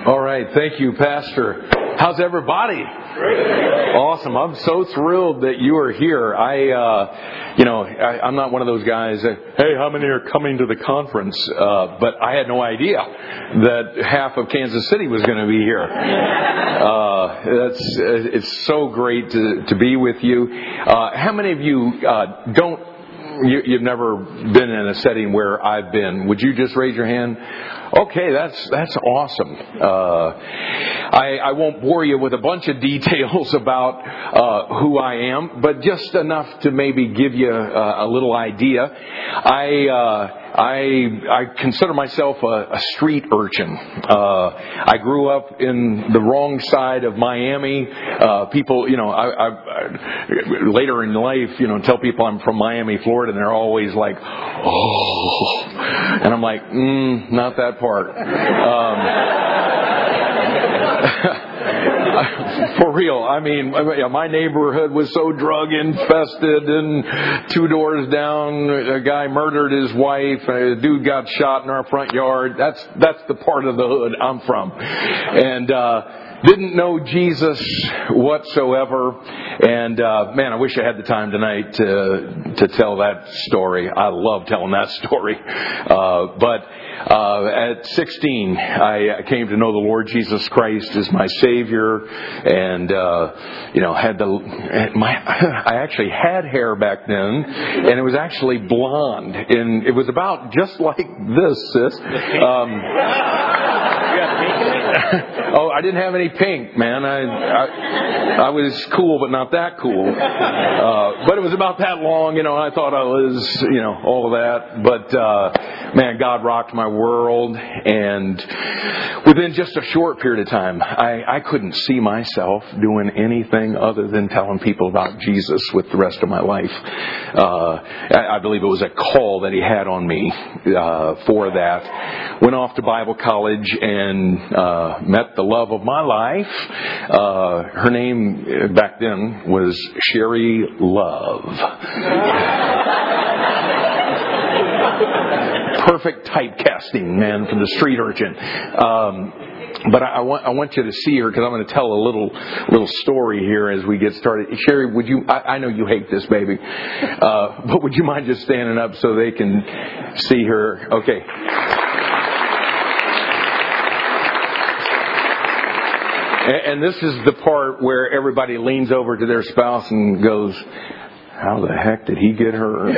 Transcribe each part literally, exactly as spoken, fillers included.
All right. Thank you, Pastor. How's everybody? Great. Awesome. I'm so thrilled that you are here. I, uh, you know, I, I'm not one of those guys that, hey, how many are coming to the conference? Uh, but I had no idea that half of Kansas City was going to be here. Uh, that's, it's so great to, to be with you. Uh, how many of you, uh, don't, you, you've never been in a setting where I've been? Would you just raise your hand? Okay, that's that's awesome. Uh, I, I won't bore you with a bunch of details about uh, who I am, but just enough to maybe give you a, a little idea. I uh, I I consider myself a, a street urchin. Uh, I grew up in the wrong side of Miami. Uh, people, you know, I, I, I later in life, you know, tell people I'm from Miami, Florida, and they're always like, oh, and I'm like, mm, not that part. Um, for real. I mean, my neighborhood was so drug infested, and two doors down, a guy murdered his wife, a dude got shot in our front yard. That's that's the part of the hood I'm from. And uh didn't know Jesus whatsoever. And, uh, man, I wish I had the time tonight to, to tell that story. I love telling that story. Uh, but, uh, at sixteen, I came to know the Lord Jesus Christ as my Savior. And, uh, you know, had the, my, I actually had hair back then, and it was actually blonde. And it was about just like this, sis. Um, oh, I didn't have any pink, man. I, I I was cool, but not that cool. Uh, but it was about that long, you know. I thought I was, you know, all of that. But uh, man, God rocked my world, and within just a short period of time, I, I couldn't see myself doing anything other than telling people about Jesus with the rest of my life. Uh, I, I believe it was a call that He had on me uh, for that. Went off to Bible college and uh, met the love of my life. Uh, her name back then was Sherry Love. Perfect typecasting, man, from the street urchin. Um, but I, I want I want you to see her, because I'm going to tell a little little story here as we get started. Sherry, would you? I, I know you hate this, baby, uh, but would you mind just standing up so they can see her? Okay. And this is the part where everybody leans over to their spouse and goes, how the heck did he get her?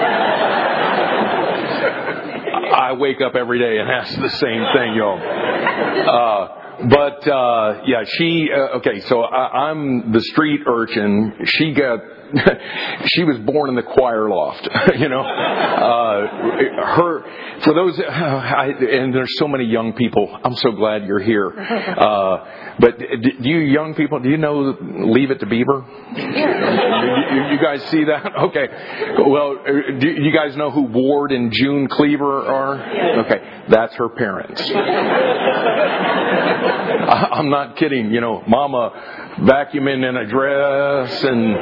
I wake up every day and ask the same thing, y'all. Uh, but, uh, yeah, she, uh, okay, so I, I'm the street urchin. She got, she was born in the choir loft, you know. Uh, her, for those, uh, I, and there's so many young people. I'm so glad you're here. Uh, but do you young people, do you know Leave It to Beaver? you, you guys see that? Okay. Well, do you guys know who Ward and June Cleaver are? Okay. That's her parents. I'm not kidding. You know, Mama vacuuming in a dress and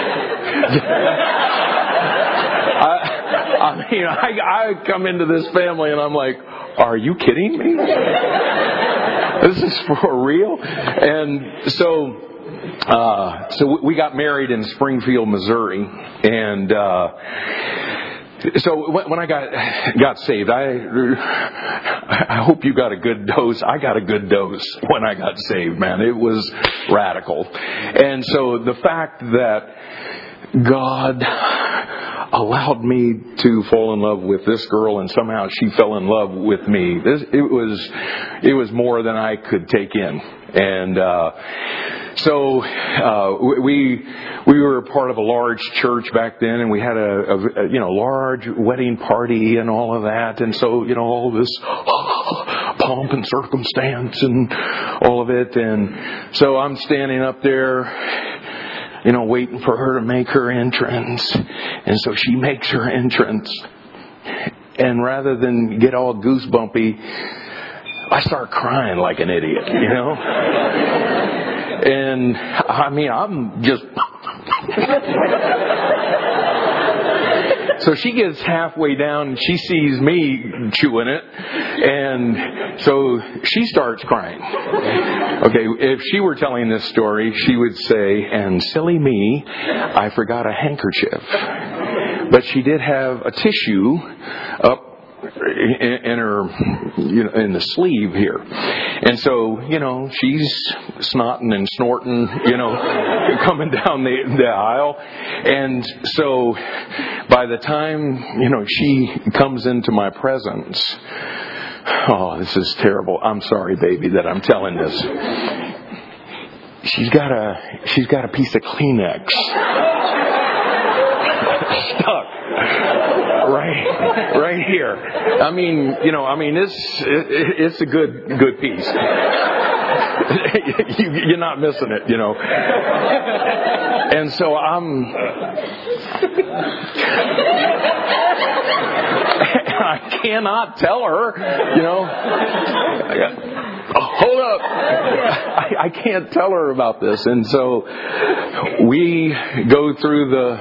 I, I mean, I, I come into this family and I'm like, are you kidding me? This is for real? And so, uh, so we got married in Springfield, Missouri, and, uh, so when I got got saved, I I hope you got a good dose. I got a good dose when I got saved, man. It was radical. And so the fact that God allowed me to fall in love with this girl, and somehow she fell in love with me, this, it was it was more than I could take in. And uh So uh, we we were part of a large church back then, and we had a, a, a you know large wedding party and all of that, and so you know all this pomp and circumstance and all of it, and so I'm standing up there, you know, waiting for her to make her entrance, and so she makes her entrance, and rather than get all goosebumpy, I start crying like an idiot, you know. And I mean, I'm just, so she gets halfway down and she sees me chewing it. And so she starts crying. Okay, if she were telling this story, she would say, and silly me, I forgot a handkerchief. But she did have a tissue up in, in her, you know, in the sleeve here. And so, you know, she's snotting and snorting, you know, coming down the, the aisle. And so by the time, you know, she comes into my presence, oh, this is terrible. I'm sorry, baby, that I'm telling this. She's got a, she's got a piece of Kleenex stuck right, right here. I mean, you know, I mean, it's it, it's a good good piece. you, you're not missing it, you know. And so I'm. I cannot tell her, you know. Hold up. I, I can't tell her about this. And so we go through the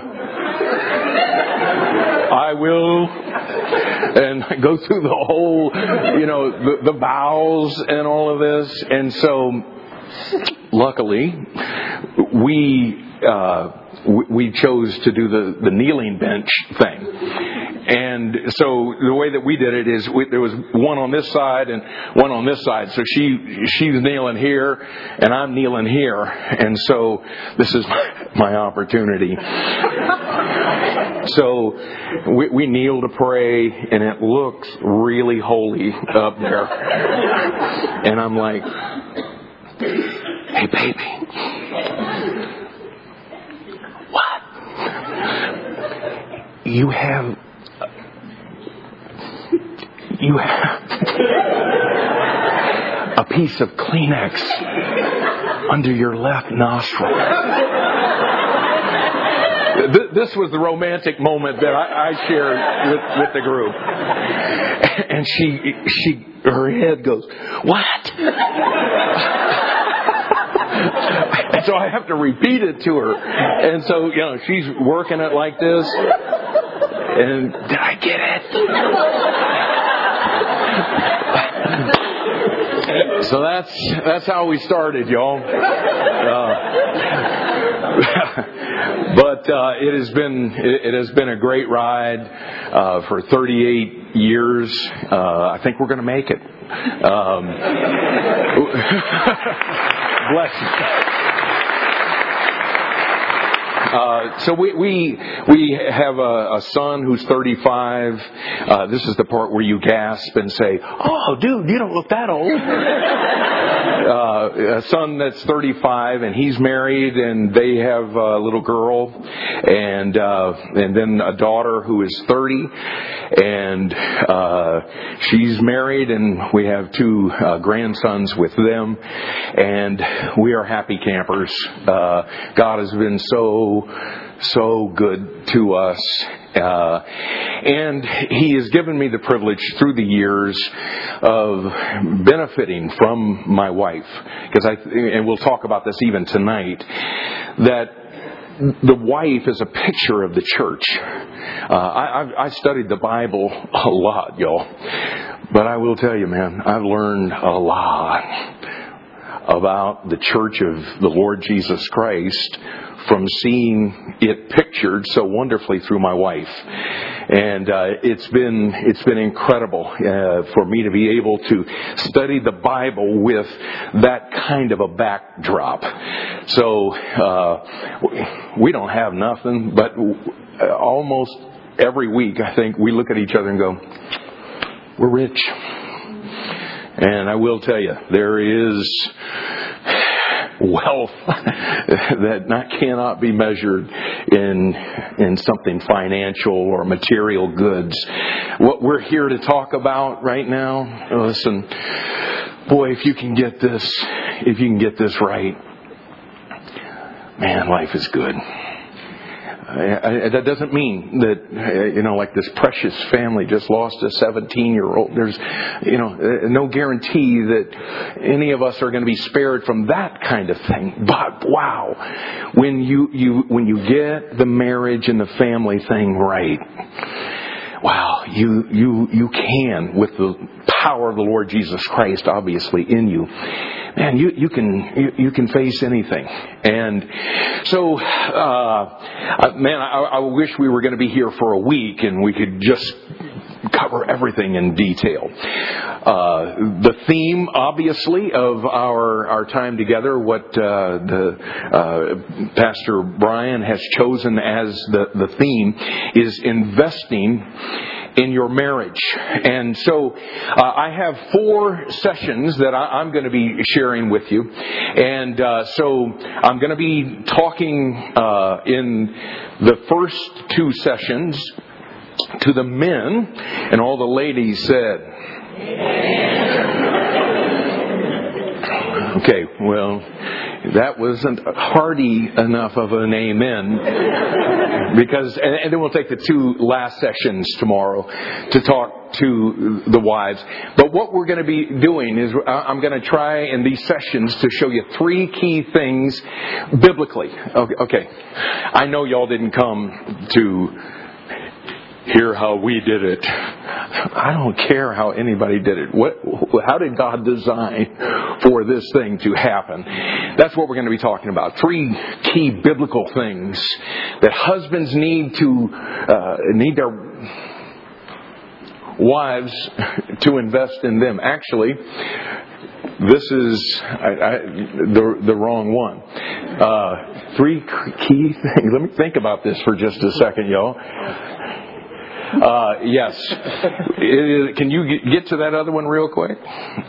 I will and go through the whole, you know, the, the vows and all of this. And so luckily we uh, we chose to do the, the kneeling bench thing. And so the way that we did it is we, there was one on this side and one on this side. So she she's kneeling here and I'm kneeling here. And so this is my, my opportunity. So we, we kneel to pray and it looks really holy up there. And I'm like, hey, baby. What? You have... You have a piece of Kleenex under your left nostril. This was the romantic moment that I shared with, with the group. And she, she, her head goes, what? And so I have to repeat it to her. And so, you know, she's working it like this. And did I get it? So that's that's how we started, y'all. Uh, but uh, it has been it, it has been a great ride uh, for thirty-eight years. Uh, I think we're going to make it. Um, bless you. Uh, so we we we have a, a son who's thirty-five. Uh, this is the part where you gasp and say, "Oh, dude, you don't look that old." Uh, a son that's thirty-five, and he's married, and they have a little girl, and uh, and then a daughter who is thirty, and uh, she's married, and we have two uh, grandsons with them, and we are happy campers. Uh, God has been so. so good to us. Uh, and He has given me the privilege through the years of benefiting from my wife. Because I, and we'll talk about this even tonight, that the wife is a picture of the church. Uh, I, I've, I studied the Bible a lot, y'all. But I will tell you, man, I've learned a lot about the church of the Lord Jesus Christ from seeing it pictured so wonderfully through my wife. And uh, it's been it's been incredible uh, for me to be able to study the Bible with that kind of a backdrop. So uh, we don't have nothing, but almost every week I think we look at each other and go, we're rich. And I will tell you, there is wealth that not, cannot be measured in in something financial or material goods. What we're here to talk about right now, listen, boy, if you can get this, if you can get this right, man, life is good. Uh, Uh, that doesn't mean that, uh, you know, like this precious family just lost a seventeen-year-old. There's, you know, uh, no guarantee that any of us are going to be spared from that kind of thing. But wow, when you, you when you get the marriage and the family thing right, wow, you you you can, with the power of the Lord Jesus Christ obviously in you, man, you, you can you, you can face anything. And so, uh, man, I, I wish we were going to be here for a week and we could just cover everything in detail. Uh, the theme, obviously, of our our time together, what uh, the uh, Pastor Brian has chosen as the, the theme, is investing in your marriage. And so uh, I have four sessions that I, I'm going to be sharing with you. And uh, so I'm going to be talking uh, in the first two sessions to the men, and all the ladies said, okay, well, that wasn't hearty enough of an amen, because, and, and then we'll take the two last sessions tomorrow to talk to the wives. But what we're going to be doing is I'm going to try in these sessions to show you three key things biblically. Okay, okay. I know y'all didn't come to hear how we did it. I don't care how anybody did it. What, how did God design for this thing to happen? That's what we're going to be talking about. Three key biblical things that husbands need to uh, need their wives to invest in them. Actually, this is I, I, the the wrong one. Uh, three key things. Let me think about this for just a second, y'all. Uh, yes. Can you get to that other one real quick?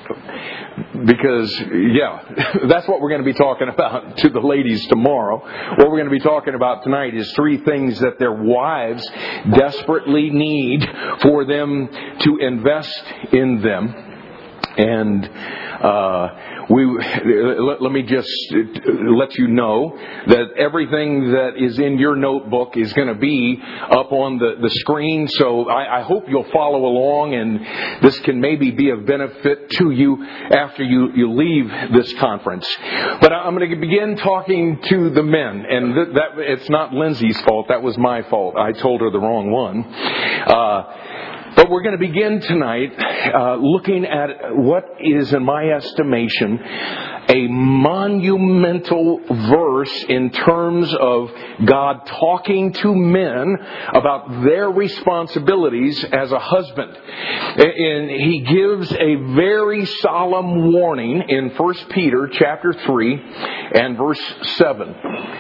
Because, yeah, that's what we're going to be talking about to the ladies tomorrow. What we're going to be talking about tonight is three things that their wives desperately need for them to invest in them. And uh, we let, let me just let you know that everything that is in your notebook is going to be up on the, the screen. So I, I hope you'll follow along, and this can maybe be of benefit to you after you, you leave this conference. But I'm going to begin talking to the men, and th- that it's not Lindsay's fault. That was my fault. I told her the wrong one. Uh, But we're going to begin tonight uh, looking at what is, in my estimation, a monumental verse in terms of God talking to men about their responsibilities as a husband. And He gives a very solemn warning in First Peter chapter three and verse seven.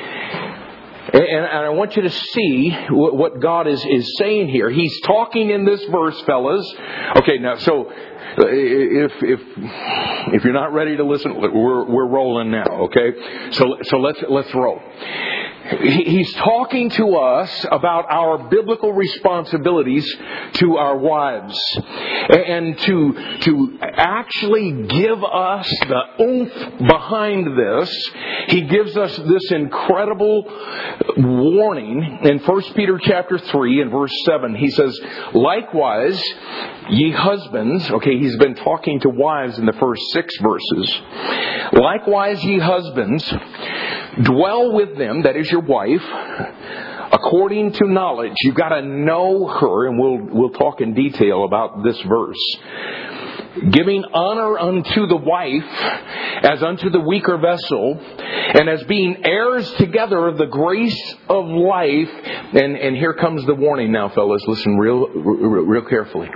And I want you to see what God is, is saying here. He's talking in this verse, fellas. Okay, now, so if if if you're not ready to listen, we're we're rolling now. Okay, so so let's let's roll. He's talking to us about our biblical responsibilities to our wives, and to to actually give us the oomph behind this. He gives us this incredible warning in First Peter chapter three and verse seven. He says, "Likewise, ye husbands," okay, he's been talking to wives in the first six verses. "Likewise, ye husbands, dwell with them," that is your wife, "according to knowledge." You've got to know her, and we'll we'll talk in detail about this verse. "Giving honor unto the wife as unto the weaker vessel, and as being heirs together of the grace of life." And and here comes the warning now, fellas. Listen real real, real carefully.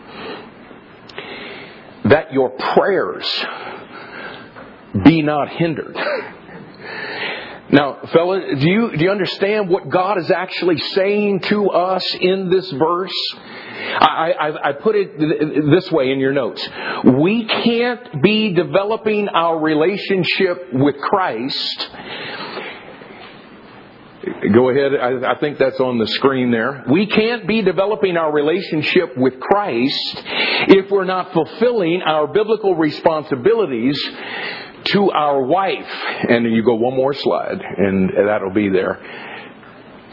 "That your prayers be not hindered." Now, fellas, do you do you understand what God is actually saying to us in this verse? I, I, I put it this way in your notes. We can't be developing our relationship with Christ. Go ahead. I, I think that's on the screen there. We can't be developing our relationship with Christ if we're not fulfilling our biblical responsibilities to our wife. And you go one more slide, and that'll be there.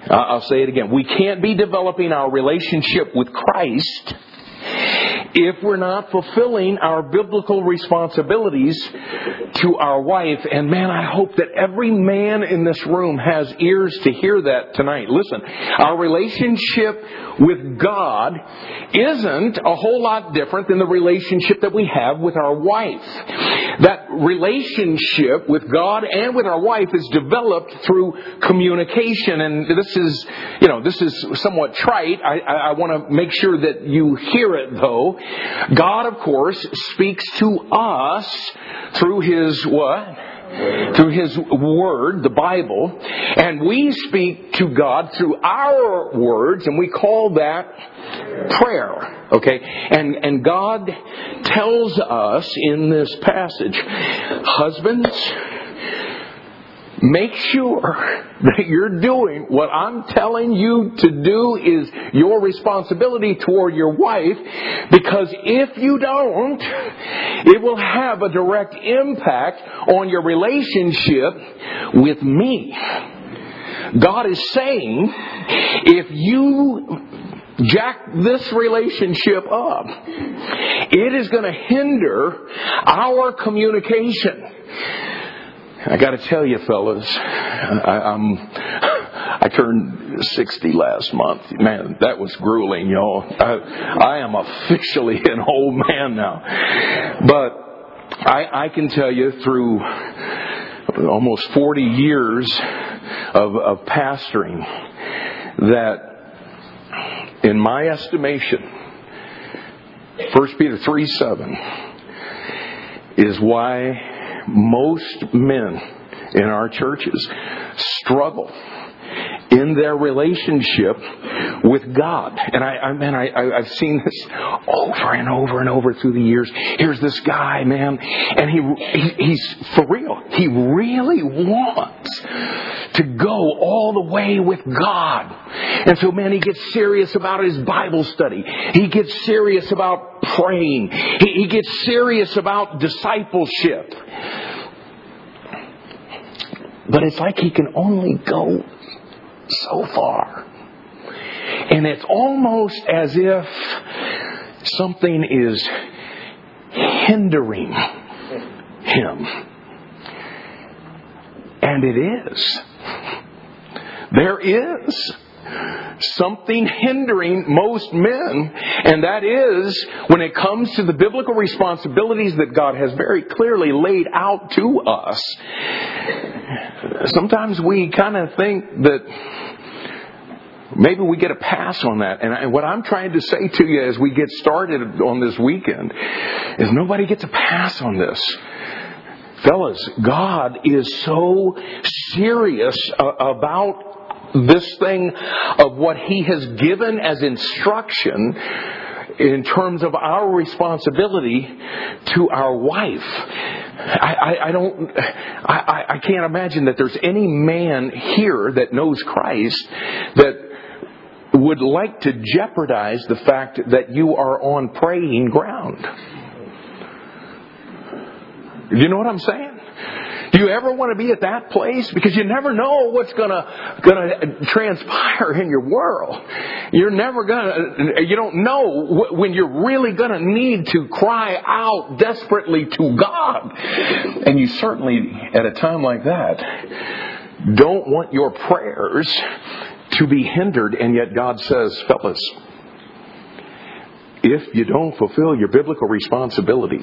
I'll say it again. We can't be developing our relationship with Christ if we're not fulfilling our biblical responsibilities to our wife. And man, I hope that every man in this room has ears to hear that tonight. Listen, our relationship with God isn't a whole lot different than the relationship that we have with our wife. That relationship with God and with our wife is developed through communication. And this is, you know, this is somewhat trite. I, I, I want to make sure that you hear it, though. God, of course, speaks to us through His what? Through His Word, the Bible. And we speak to God through our words, and we call that prayer. Okay? And, and God tells us in this passage, husbands, make sure that you're doing what I'm telling you to do is your responsibility toward your wife, because if you don't, it will have a direct impact on your relationship with me. God is saying, if you jack this relationship up, it is going to hinder our communication. I got to tell you, fellas, I, I'm, I turned sixty last month. Man, that was grueling, y'all. I, I am officially an old man now. But I, I can tell you through almost forty years of, of pastoring that, in my estimation, First Peter three seven is why most men in our churches struggle in their relationship with God. And I, I man, I, I've seen this over and over and over through the years. Here's this guy, man, and he, he he's for real. He really wants to go all the way with God. And so, man, he gets serious about his Bible study. He gets serious about praying. He, he gets serious about discipleship. But it's like he can only go so far. And it's almost as if something is hindering him. And it is. There is something hindering most men, and that is when it comes to the biblical responsibilities that God has very clearly laid out to us. Sometimes we kind of think that maybe we get a pass on that. And what I'm trying to say to you as we get started on this weekend is nobody gets a pass on this. Fellas, God is so serious about this thing of what He has given as instruction in terms of our responsibility to our wife. I, I, I don't, I, I can't imagine that there's any man here that knows Christ that would like to jeopardize the fact that you are on praying ground. Do you know what I'm saying? Do you ever want to be at that place? Because you never know what's gonna gonna transpire in your world. You're never gonna. You don't know when you're really gonna need to cry out desperately to God. And you certainly, at a time like that, don't want your prayers to be hindered. And yet God says, fellas, if you don't fulfill your biblical responsibilities,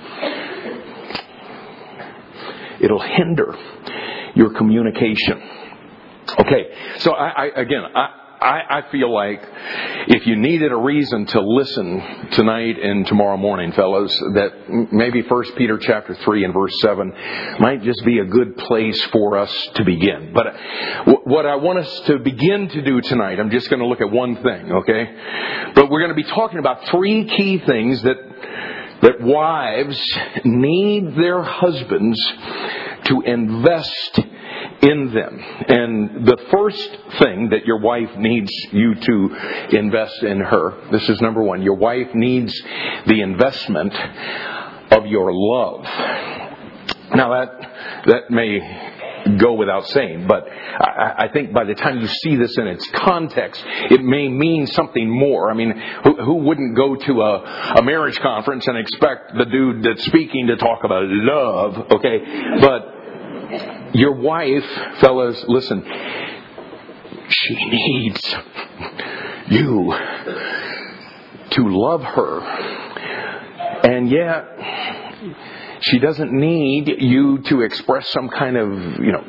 it'll hinder your communication. Okay, so I, I again, I, I, I feel like if you needed a reason to listen tonight and tomorrow morning, fellas, that maybe First Peter chapter three and verse seven might just be a good place for us to begin. But what I want us to begin to do tonight, I'm just going to look at one thing, okay? But we're going to be talking about three key things that that wives need their husbands to invest in them. And the first thing that your wife needs you to invest in her, this is number one, your wife needs the investment of your love. Now that that may go without saying. But I, I think by the time you see this in its context, it may mean something more. I mean, who, who wouldn't go to a, a marriage conference and expect the dude that's speaking to talk about love? Okay, but your wife, fellas, listen, she needs you to love her. And yet, she doesn't need you to express some kind of, you know,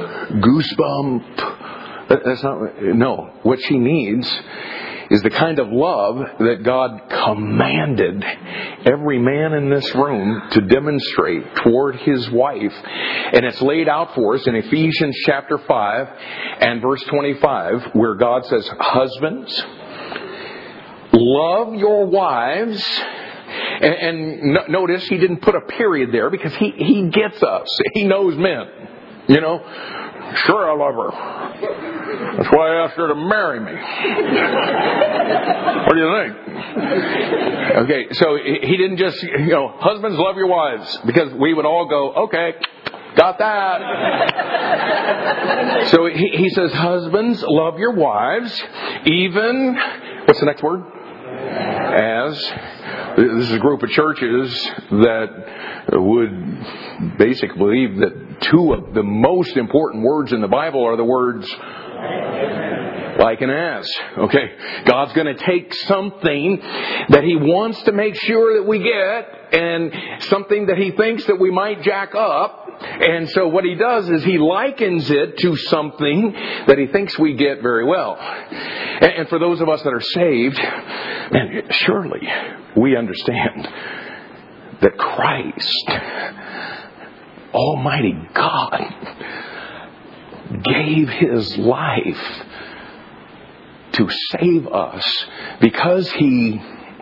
goosebump. That's not, no. What she needs is the kind of love that God commanded every man in this room to demonstrate toward his wife. And it's laid out for us in Ephesians chapter five and verse twenty-five, where God says, husbands, love your wives. And, and no, notice he didn't put a period there because he, he gets us. He knows men. You know, sure I love her. That's why I asked her to marry me. What do you think? Okay, so he didn't just, you know, husbands love your wives, because we would all go, okay, got that. So he, he says, husbands love your wives, even, what's the next word? As, this is a group of churches that would basically believe that two of the most important words in the Bible are the words like and as. Okay, God's going to take something that He wants to make sure that we get, and something that He thinks that we might jack up. And so what He does is He likens it to something that He thinks we get very well. And for those of us that are saved, man, surely we understand that Christ, Almighty God, gave His life to save us because He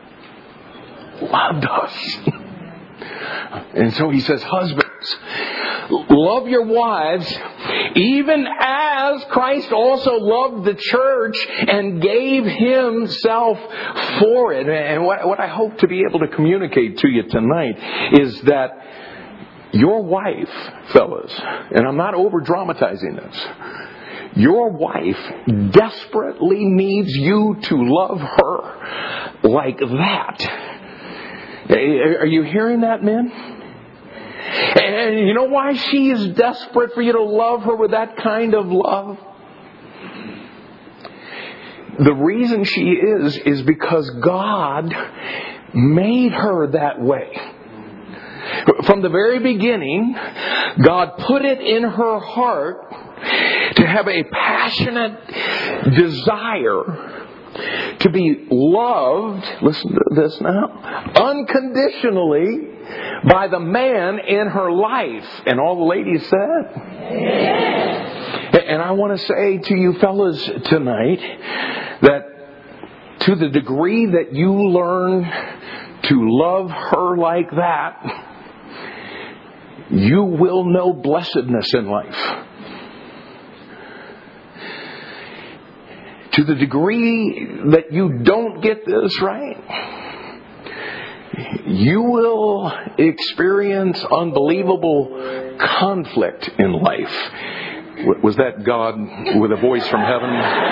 loved us. And so He says, husbands, love your wives, even as Christ also loved the church and gave Himself for it. And what, what I hope to be able to communicate to you tonight is that your wife, fellas, and I'm not over dramatizing this, your wife desperately needs you to love her like that. Are you hearing that, men? And you know why she is desperate for you to love her with that kind of love? The reason she is, is because God made her that way. From the very beginning, God put it in her heart to have a passionate desire to be loved, listen to this now, unconditionally by the man in her life. And all the ladies said. Yes. And I want to say to you fellas tonight that to the degree that you learn to love her like that, you will know blessedness in life. To the degree that you don't get this right, you will experience unbelievable conflict in life. Was that God with a voice from heaven?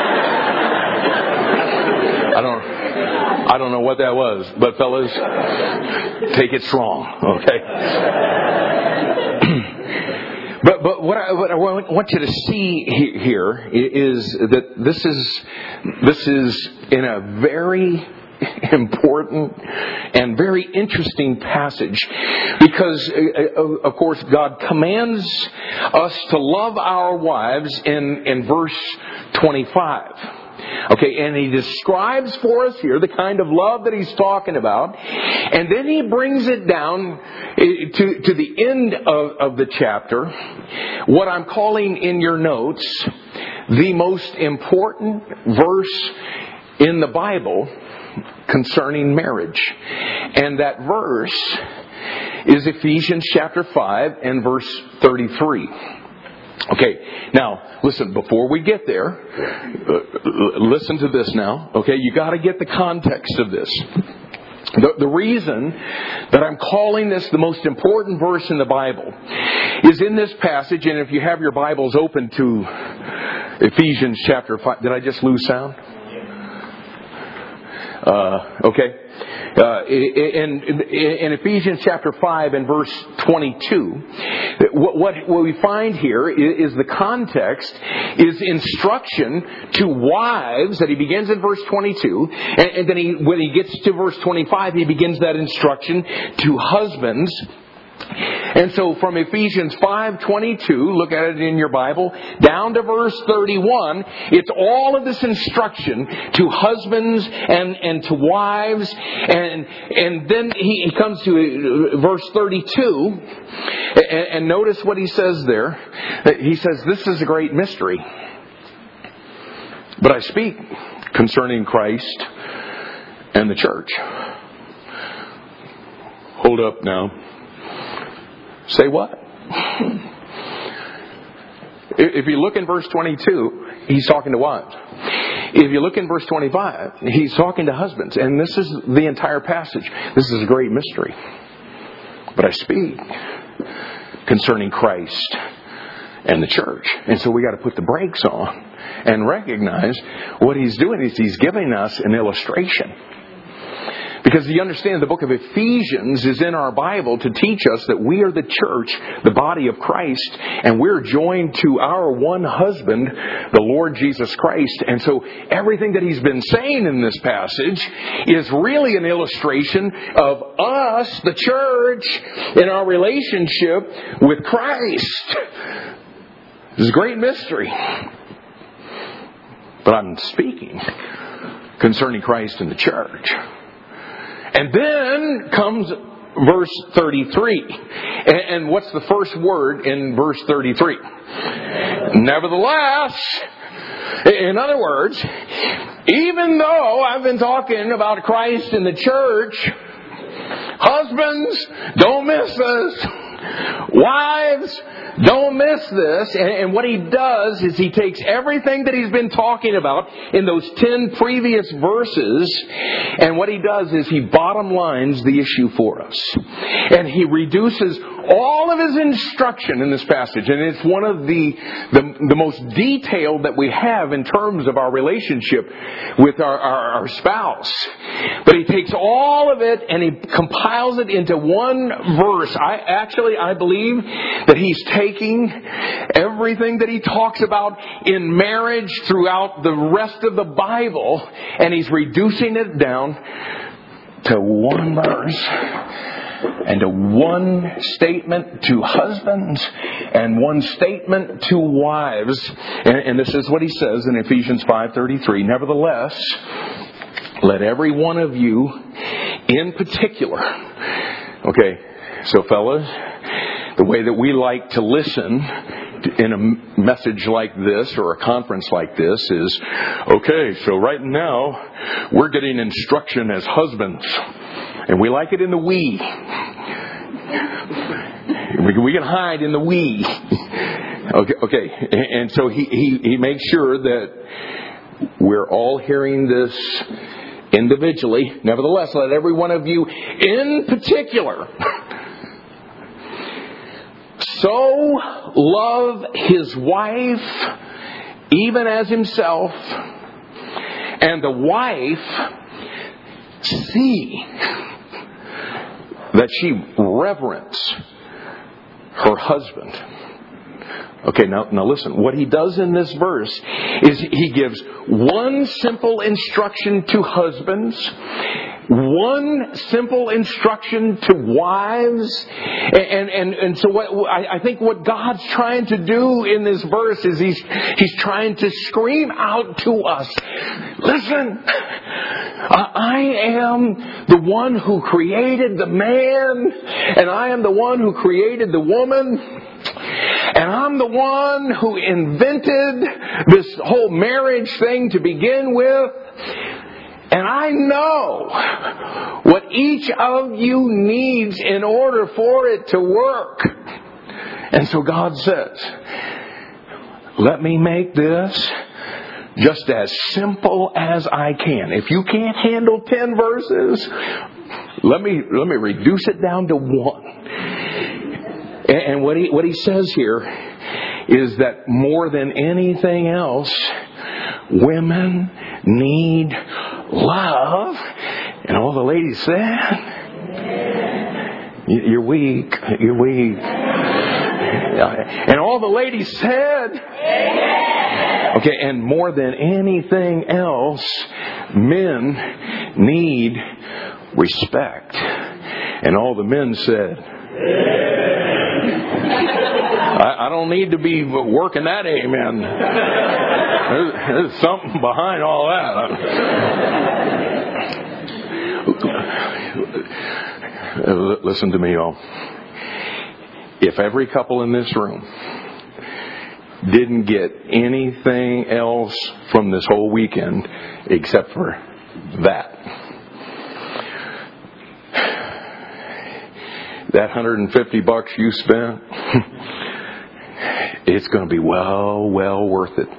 I don't, I don't know what that was, but fellas, take it strong, okay? But but what I, what I want you to see here is that this is this is in a very important and very interesting passage, because of course God commands us to love our wives in in verse twenty-five. Okay, and He describes for us here the kind of love that He's talking about. And then He brings it down to, to the end of, of the chapter, what I'm calling in your notes the most important verse in the Bible concerning marriage. And that verse is Ephesians chapter five and verse thirty-three. Okay, now, listen, before we get there, uh, listen to this now. Okay, you got to get the context of this. The, the reason that I'm calling this the most important verse in the Bible is in this passage, and if you have your Bibles open to Ephesians chapter five. Did I just lose sound? Uh, okay. Uh, in, in, in Ephesians chapter five and verse twenty-two, what, what, what we find here is, is the context is instruction to wives that he begins in verse twenty-two, and, and then he, when he gets to verse twenty-five, he begins that instruction to husbands. And so from Ephesians five twenty-two, look at it in your Bible, down to verse thirty-one, it's all of this instruction to husbands and, and to wives. And, and then he, he comes to verse thirty-two, and, and notice what he says there. He says, this is a great mystery, but I speak concerning Christ and the church. Hold up now. Say what? If you look in verse twenty-two, he's talking to wives. If you look in verse twenty-five, he's talking to husbands. And this is the entire passage. This is a great mystery. But I speak concerning Christ and the church. And so we got to put the brakes on and recognize what he's doing is he's giving us an illustration. Because you understand the book of Ephesians is in our Bible to teach us that we are the church, the body of Christ, and we're joined to our one husband, the Lord Jesus Christ. And so everything that he's been saying in this passage is really an illustration of us, the church, in our relationship with Christ. This is a great mystery. But I'm speaking concerning Christ and the church. And then comes verse thirty-three. And what's the first word in verse thirty-three? Nevertheless. In other words, even though I've been talking about Christ and the church, husbands, don't miss this. Wives, don't miss this. And what he does is he takes everything that he's been talking about in those ten previous verses, and what he does is he bottom lines the issue for us. And he reduces all of his instruction in this passage. And it's one of the, the, the most detailed that we have in terms of our relationship with our, our, our spouse. But he takes all of it and he compiles it into one verse. I actually, I believe that he's taking everything that he talks about in marriage throughout the rest of the Bible, and he's reducing it down to one verse and to one statement to husbands and one statement to wives. And, and this is what he says in Ephesians five thirty-three. Nevertheless, let every one of you in particular. Okay, so fellas, the way that we like to listen in a message like this or a conference like this is, okay, so right now we're getting instruction as husbands. And we like it in the we. We can hide in the we. Okay, okay. And so he, he, he makes sure that we're all hearing this individually. Nevertheless, let every one of you in particular so love his wife even as himself, and the wife see that she reverence her husband. Okay, now, now listen. What he does in this verse is he gives one simple instruction to husbands, one simple instruction to wives, and and and so what I, I think what God's trying to do in this verse is he's he's trying to scream out to us, listen, I am the one who created the man, and I am the one who created the woman, and I'm the one who invented this whole marriage thing to begin with. And I know what each of you needs in order for it to work. And so God says, let me make this just as simple as I can. If you can't handle ten verses, let me, let me reduce it down to one. And what he, what he says here is that more than anything else, women need love. And all the ladies said, you're weak, you're weak. And all the ladies said, okay, and more than anything else, men need respect. And all the men said, I, I don't need to be working that amen. There's, there's something behind all that. Listen to me, y'all. If every couple in this room didn't get anything else from this whole weekend except for that, that one hundred fifty bucks you spent, it's going to be well, well worth it.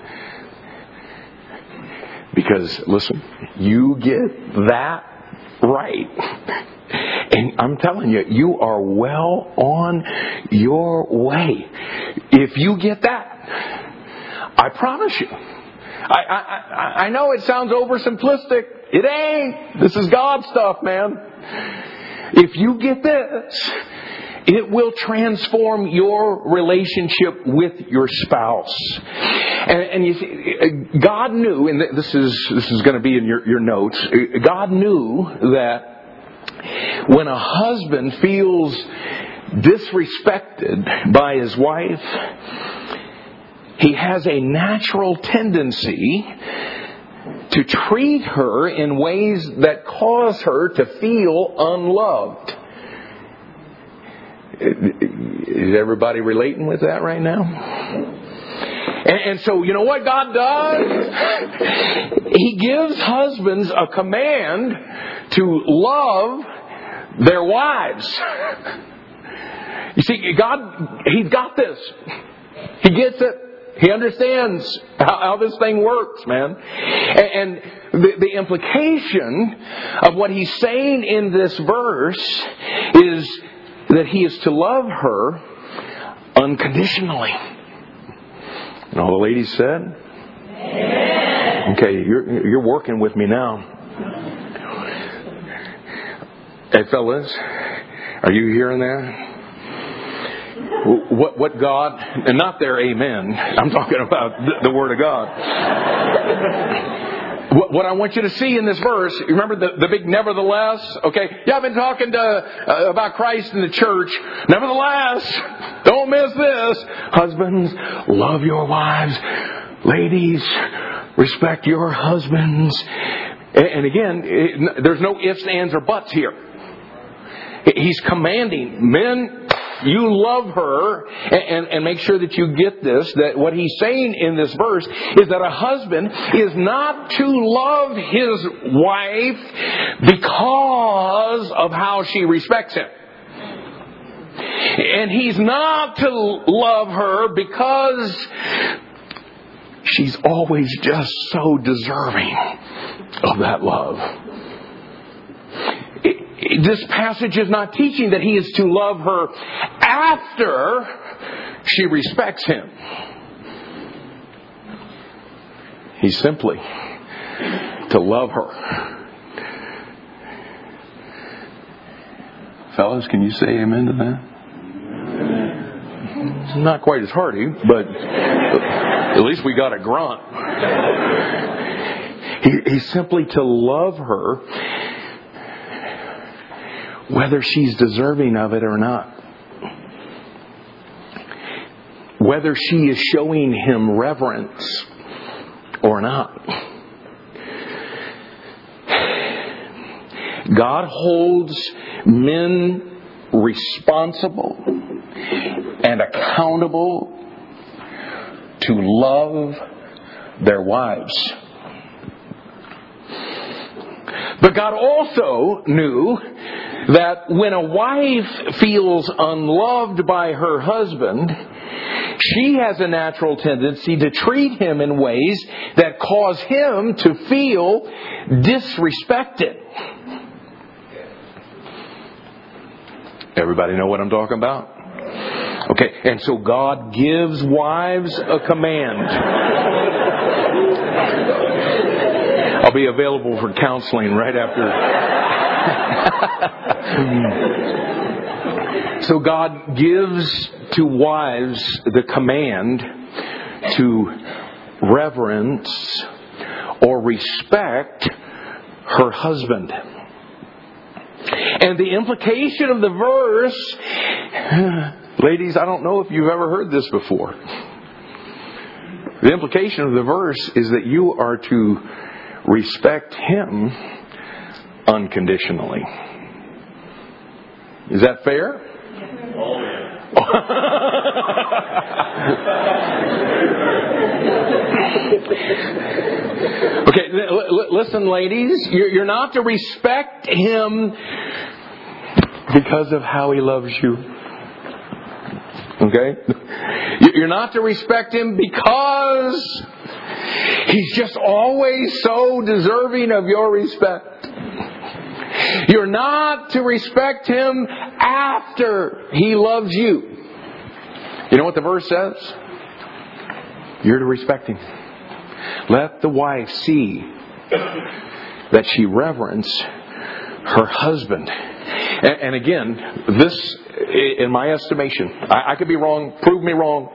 Because, listen, you get that right, and I'm telling you, you are well on your way. If you get that, I promise you. I, I, I know it sounds oversimplistic. It ain't. This is God stuff, man. If you get this, it will transform your relationship with your spouse. And, and you see, God knew, and this is this is going to be in your, your notes, God knew that when a husband feels disrespected by his wife, he has a natural tendency to treat her in ways that cause her to feel unloved. Is everybody relating with that right now? And, and so, you know what God does? He gives husbands a command to love their wives. You see, God, He's got this. He gets it. He understands how, how this thing works, man. And, and the, the implication of what He's saying in this verse is that He is to love her unconditionally. And all the ladies said, amen. Okay, you're you're working with me now. Hey, fellas, are you hearing that? What what God, and not their amen, I'm talking about the, the Word of God. What, what I want you to see in this verse, remember the, the big nevertheless? Okay, yeah, I've been talking to uh, about Christ in the church. Nevertheless, don't miss this. Husbands, love your wives. Ladies, respect your husbands. And, and again, it, there's no ifs, ands, or buts here. He's commanding men, you love her, and, and, and make sure that you get this, that what he's saying in this verse is that a husband is not to love his wife because of how she respects him. And he's not to love her because she's always just so deserving of that love. This passage is not teaching that he is to love her after she respects him. He's simply to love her. Fellas, can you say amen to that? It's not quite as hearty, but at least we got a grunt. He, he's simply to love her whether she's deserving of it or not. Whether she is showing him reverence or not. God holds men responsible and accountable to love their wives. But God also knew that when a wife feels unloved by her husband, she has a natural tendency to treat him in ways that cause him to feel disrespected. Everybody know what I'm talking about? Okay, and so God gives wives a command. I'll be available for counseling right after. So God gives to wives the command to reverence or respect her husband. And the implication of the verse, ladies, I don't know if you've ever heard this before. The implication of the verse is that you are to respect him unconditionally. Is that fair? Okay, l- listen, ladies. You're not to respect him because of how he loves you. Okay? You're not to respect him because he's just always so deserving of your respect. You're not to respect him after he loves you. You know what the verse says? You're to respect him. Let the wife see that she reverence her husband. And, and again, this, in my estimation, I, I could be wrong, prove me wrong,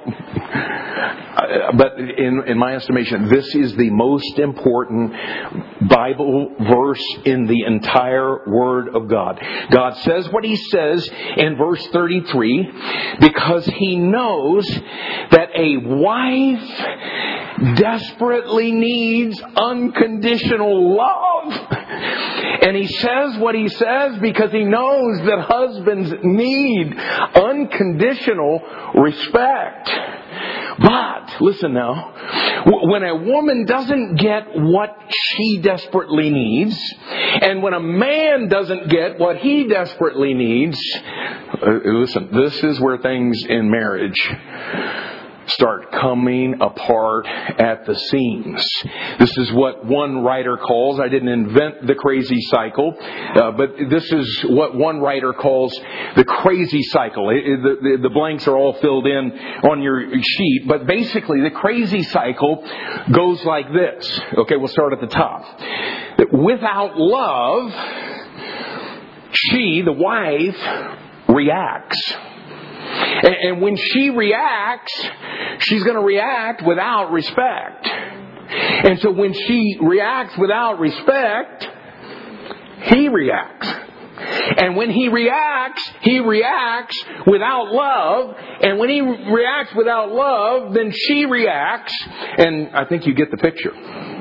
but in, in my estimation, this is the most important Bible verse in the entire Word of God. God says what He says in verse thirty-three because He knows that a wife desperately needs unconditional love. And He says what He says because He knows that husbands need unconditional respect. But, listen now, when a woman doesn't get what she desperately needs, and when a man doesn't get what he desperately needs, uh, listen, this is where things in marriage start coming apart at the seams. This is what one writer calls, I didn't invent the crazy cycle, uh, but this is what one writer calls the crazy cycle. It, it, the, the blanks are all filled in on your sheet, but basically the crazy cycle goes like this. Okay, we'll start at the top. Without love, she, the wife, reacts. And when she reacts, she's going to react without respect. And so when she reacts without respect, he reacts. And when he reacts, he reacts without love. And when he reacts without love, then she reacts. And I think you get the picture.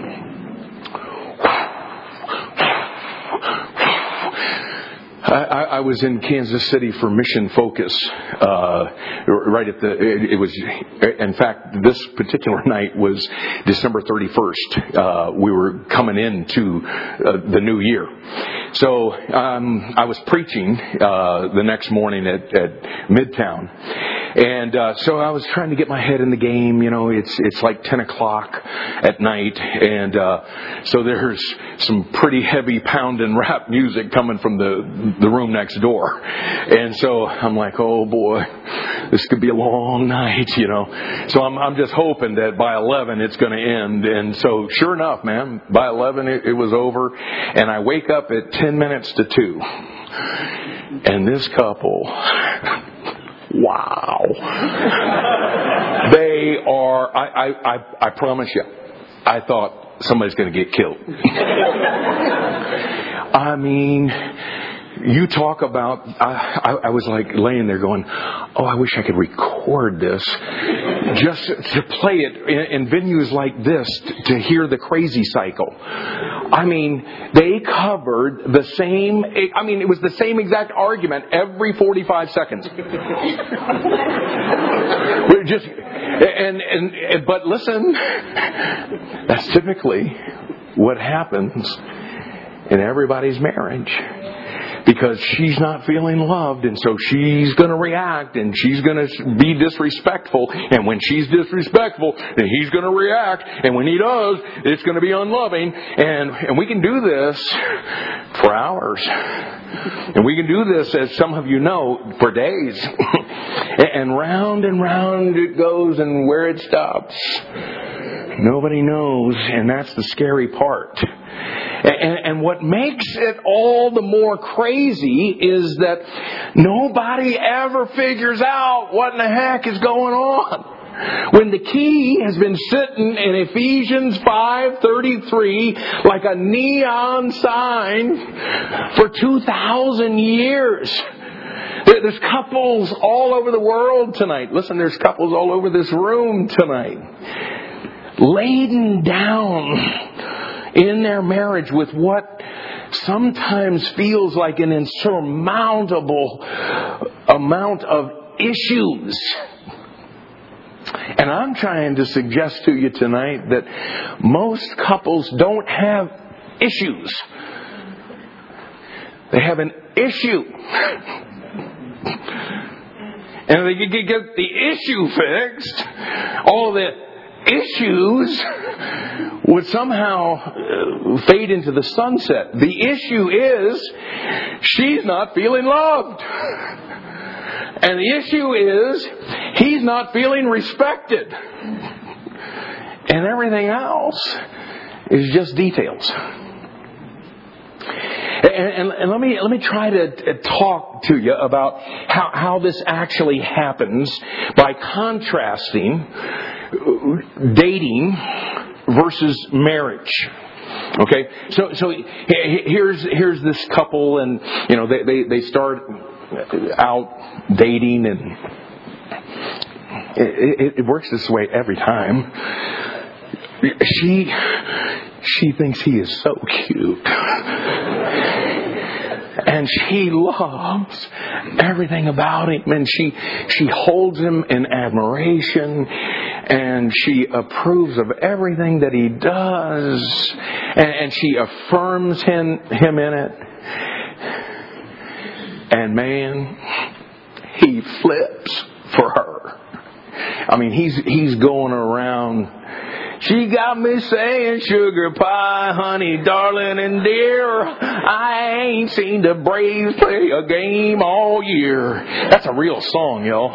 I, I was in Kansas City for Mission Focus. Uh, right at the, it, it was, in fact, this particular night was December thirty-first. Uh, we were coming into uh, the new year. So um, I was preaching uh, the next morning at, at Midtown. And uh, so I was trying to get my head in the game. You know, it's it's like ten o'clock at night. And uh, so there's some pretty heavy pounding rap music coming from the the room next door. And so I'm like, oh boy, this could be a long night, you know. So I'm I'm just hoping that by eleven it's going to end. And so sure enough, man, by eleven it, it was over. And I wake up at ten minutes to two. And this couple... Wow. They are, I, I, I, I promise you, I thought somebody's going to get killed. I mean, you talk about, I, I, I was like laying there going, oh, I wish I could record this just to play it in, in venues like this to, to hear the crazy cycle. I mean, they covered the same, I mean, it was the same exact argument every forty-five seconds. We're just, and, and, but listen, that's typically what happens in everybody's marriage. Because she's not feeling loved, and so she's going to react, and she's going to be disrespectful. And when she's disrespectful, then he's going to react. And when he does, it's going to be unloving. And and we can do this for hours. And we can do this, as some of you know, for days. And round and round it goes, and where it stops, nobody knows, and that's the scary part. And, and what makes it all the more crazy is that nobody ever figures out what in the heck is going on. When the key has been sitting in Ephesians five thirty-three like a neon sign for two thousand years. There's couples all over the world tonight. Listen, there's couples all over this room tonight. Laden down in their marriage with what sometimes feels like an insurmountable amount of issues. And I'm trying to suggest to you tonight that most couples don't have issues. They have an issue. And if they could get the issue fixed, all the issues would somehow fade into the sunset. The issue is she's not feeling loved. And the issue is he's not feeling respected. And everything else is just details. And, and, and let me let me try to talk to you about how, how this actually happens by contrasting dating versus marriage. Okay, so so here's here's this couple, and you know they they, they start out dating, and it, it works this way every time. She she thinks he is so cute. And she loves everything about him, and she she holds him in admiration, and she approves of everything that he does, and, and she affirms him him in it. And man, he flips for her. I mean, he's he's going around. She got me saying sugar pie, honey, darling, and dear. I ain't seen the Braves play a game all year. That's a real song, y'all.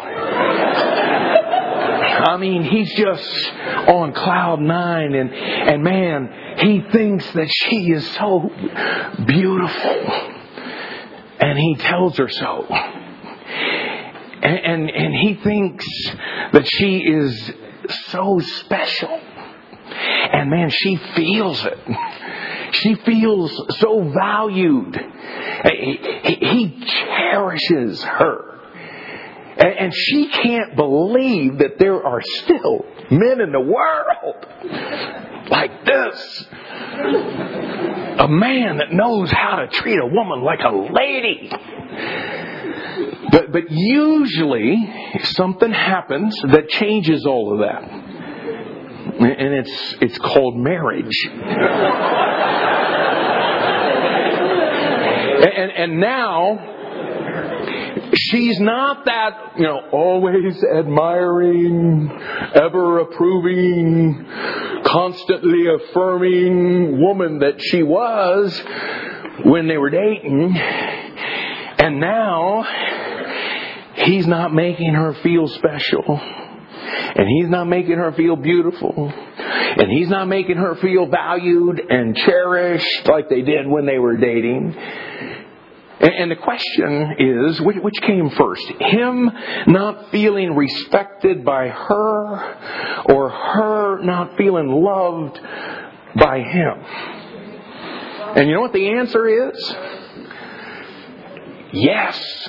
I mean, he's just on cloud nine, and, and man, he thinks that she is so beautiful. And he tells her so. And, and, and he thinks that she is so special. And man, she feels it. She feels so valued. He, he cherishes her. And, and she can't believe that there are still men in the world like this. A man that knows how to treat a woman like a lady. But, but usually something happens that changes all of that. And it's it's called marriage. and, and now, she's not that, you know, always admiring, ever approving, constantly affirming woman that she was when they were dating. And now, he's not making her feel special. And he's not making her feel beautiful. And he's not making her feel valued and cherished like they did when they were dating. And the question is, which came first? Him not feeling respected by her, or her not feeling loved by him? And you know what the answer is? Yes.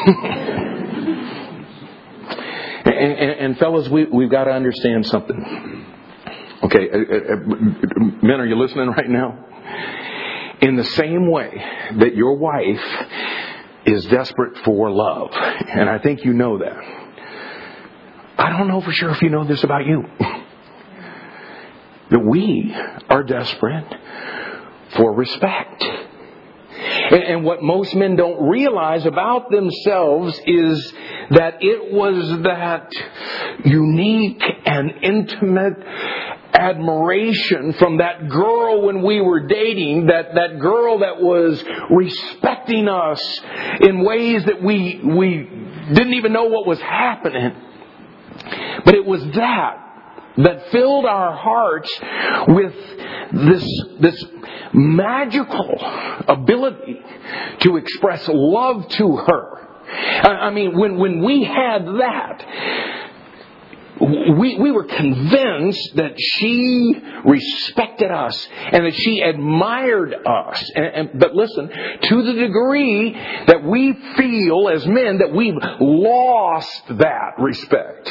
And, and, and fellas, we, we've got to understand something. Okay, uh, uh, men, are you listening right now? In the same way that your wife is desperate for love, and I think you know that. I don't know for sure if you know this about you. That we are desperate for respect. And what most men don't realize about themselves is that it was that unique and intimate admiration from that girl when we were dating, that, that girl that was respecting us in ways that we we didn't even know what was happening. But it was that that filled our hearts with this, this magical ability to express love to her. I mean, when, when we had that, we, we were convinced that she respected us and that she admired us. And, and, but listen, to the degree that we feel as men that we've lost that respect,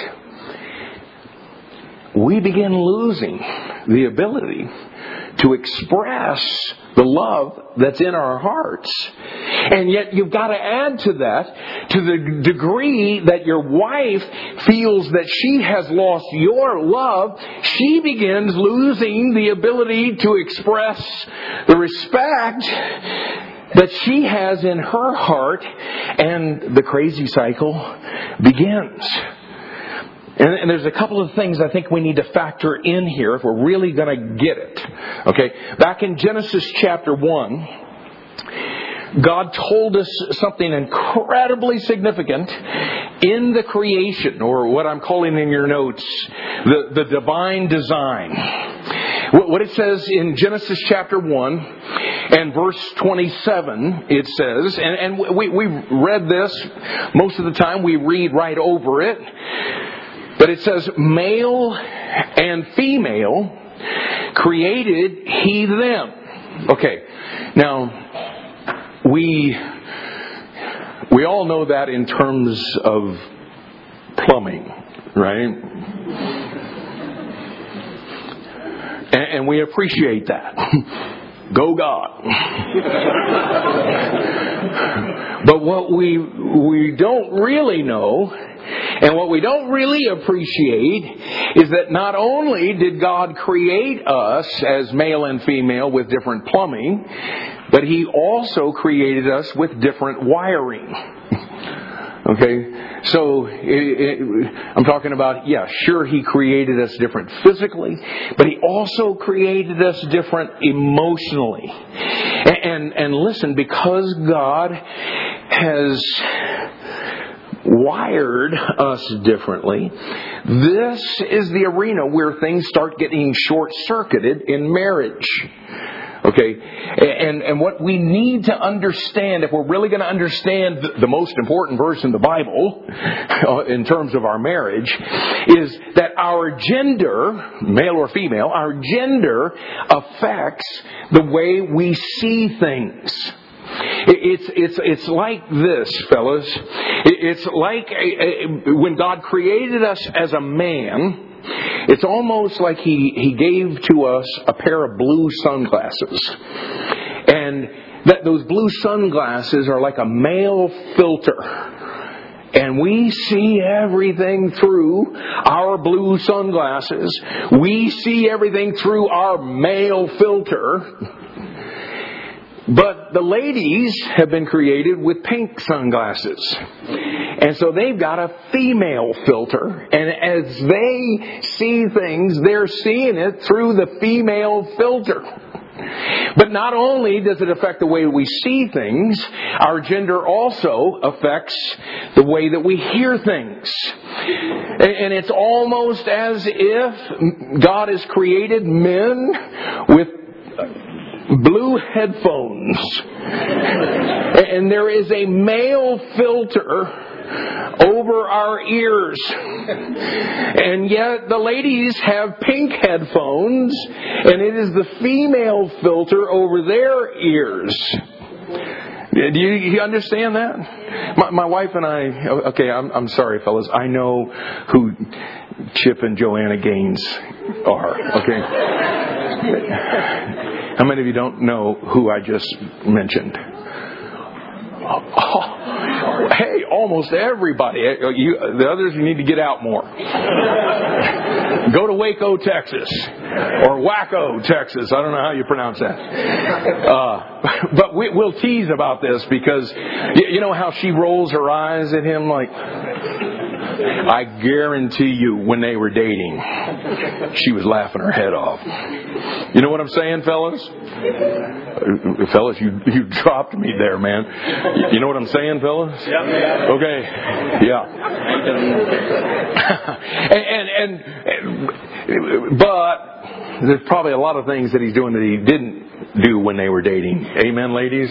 we begin losing the ability to express the love that's in our hearts. And yet you've got to add to that, to the degree that your wife feels that she has lost your love, she begins losing the ability to express the respect that she has in her heart, and the crazy cycle begins. And, and there's a couple of things I think we need to factor in here if we're really going to get it. Okay, back in Genesis chapter one, God told us something incredibly significant in the creation, or what I'm calling in your notes, the, the divine design. What it says in Genesis chapter one and verse twenty-seven, it says, and, and we, we read this most of the time, we read right over it. But it says, male and female created he them. Okay, now, we we all know that in terms of plumbing, right? And, and we appreciate that. Go God. But what we we don't really know, and what we don't really appreciate, is that not only did God create us as male and female with different plumbing, but He also created us with different wiring. Okay, so it, it, I'm talking about, yeah, sure, He created us different physically, but He also created us different emotionally. And, and, and listen, because God has wired us differently, this is the arena where things start getting short-circuited in marriage. Okay, and and what we need to understand, if we're really going to understand the, the most important verse in the Bible in terms of our marriage, is that our gender, male or female, our gender affects the way we see things. It's it's it's like this, fellas. It's like a, a, when God created us as a man. It's almost like he, he gave to us a pair of blue sunglasses. And that those blue sunglasses are like a male filter. And we see everything through our blue sunglasses. We see everything through our male filter. But the ladies have been created with pink sunglasses. And so they've got a female filter. And as they see things, they're seeing it through the female filter. But not only does it affect the way we see things, our gender also affects the way that we hear things. And it's almost as if God has created men with blue headphones. And there is a male filter over our ears. And yet the ladies have pink headphones, and it is the female filter over their ears. Do you, you understand that? My, my wife and I, okay, I'm, I'm sorry, fellas. I know who Chip and Joanna Gaines are, okay? How many of you don't know who I just mentioned? Oh, hey, almost everybody. You, the others, you need to get out more. Go to Waco, Texas. Or Waco, Texas. I don't know how you pronounce that. Uh, but we, we'll tease about this because you, you know how she rolls her eyes at him like... I guarantee you, when they were dating, she was laughing her head off. You know what I'm saying, fellas? Fellas, you you dropped me there, man. You know what I'm saying, fellas? Okay, yeah. and, and and but there's probably a lot of things that he's doing that he didn't do when they were dating. Amen, ladies?